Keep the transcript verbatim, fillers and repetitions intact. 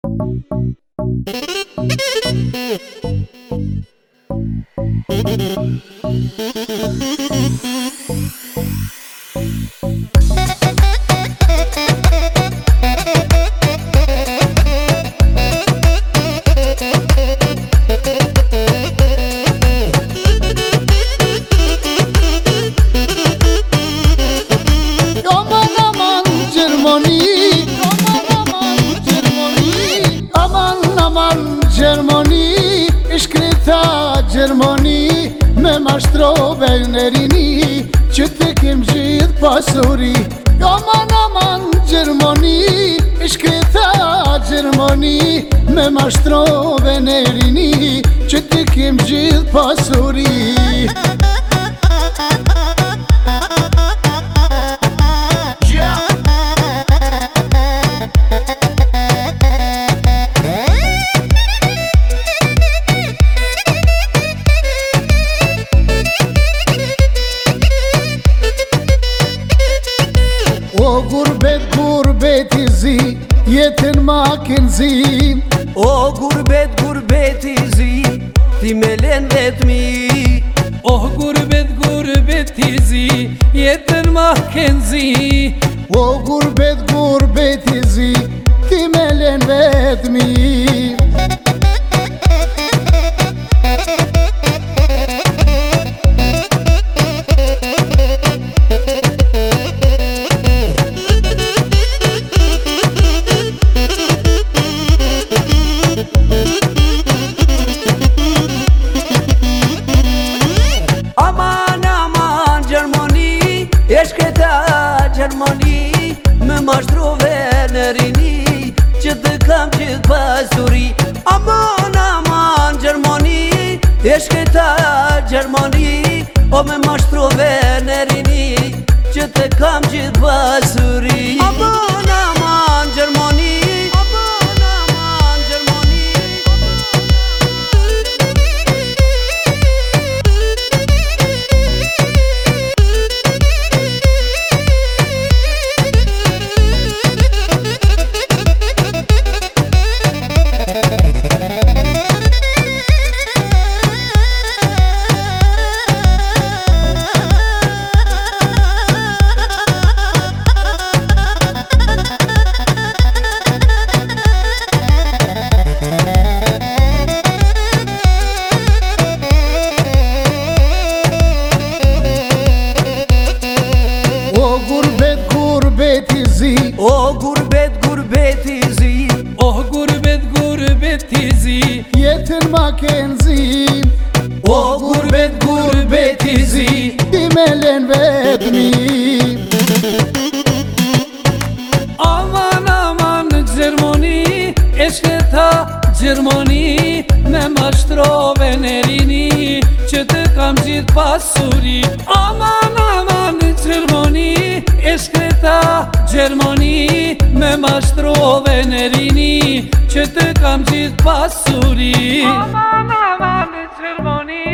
Gjermoni, shkreta Gjermoni, me mashtrove në rini, që të kem gjithë pasuri. Aman, aman, Gjermoni, shkreta Gjermoni, me mashtrove në rini, që të kem gjithë pasuri. O gurbet, gurbet i zi, jetën ma kënë zi. O gurbet, gurbet i zi, ti me len vetëmi. O gurbet, gurbet i zi, jetën ma kënë zi. O gurbet, gurbet i zi, ti me len vetëmi. E shkreta Gjermoni, me mashtrove në rini, që të kam gjithë pasuri. Aman, aman, Gjermoni, e shkreta Gjermoni, o me mashtrove në rini, që të kam gjithë pasuri. Aman, aman, Gjermoni, aman, aman, Gjermoni. O gurbet, gurbet i zi, O gurbet, gurbet i zi, O gurbet, gurbet i zi, jetën ma kënë zi. O gurbet, gurbet i zi, ti me len vetëmi. Aman, aman, Gjermoni, e shkreta Gjermoni, me mashtrove në rini, që të kam gjithë pasuri. Aman, aman, Gjermoni, e shkreta Gjermoni, me mashtrove në rini, që të kam gjithë pasuri. Aman, aman, Gjermoni.